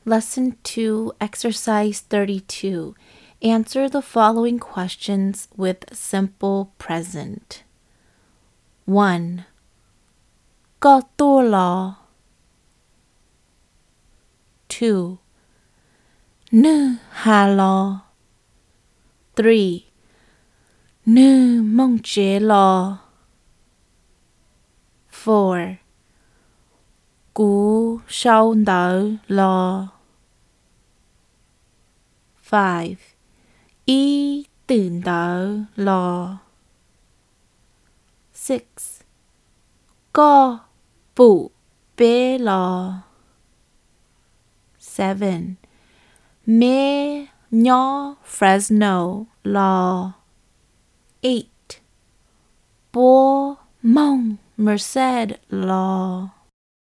Lesson 2, Exercise 32. Answer the following questions with simple present. 1. Có tua lo. 2. Nữ hà lo. 3. Nữ mong chế lo. 4. Cú sau đỡ lo. 5. Y tưởng đỡ lo. 6. Có bụ bê lo. 7. Mê nhỏ Fresno lo. 8. Bố mong Merced lo.